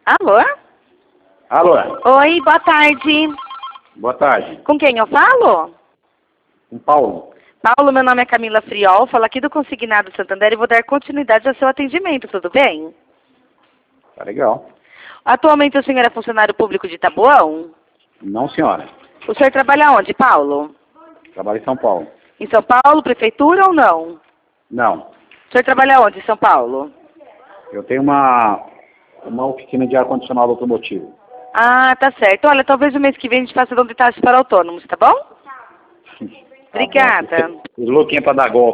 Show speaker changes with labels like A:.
A: Alô?
B: Alô?
A: Oi, boa tarde.
B: Boa tarde.
A: Com quem eu falo?
B: Com Paulo.
A: Paulo, meu nome é Camila Friol, falo aqui do Consignado Santander e vou dar continuidade ao seu atendimento, tudo bem?
B: Tá legal.
A: Atualmente o senhor é funcionário público de Taboão?
B: Não, senhora.
A: O senhor trabalha onde, Paulo?
B: Trabalho em São Paulo.
A: Em São Paulo, prefeitura ou não?
B: Não.
A: O senhor trabalha onde, em São Paulo?
B: Eu tenho uma oficina de ar-condicionado automotivo.
A: Ah, tá certo. Olha, talvez o mês que vem a gente faça de táxi para autônomos, tá bom?
B: Tá
A: Obrigada.
B: bom. Os louquinhos pra dar golpe.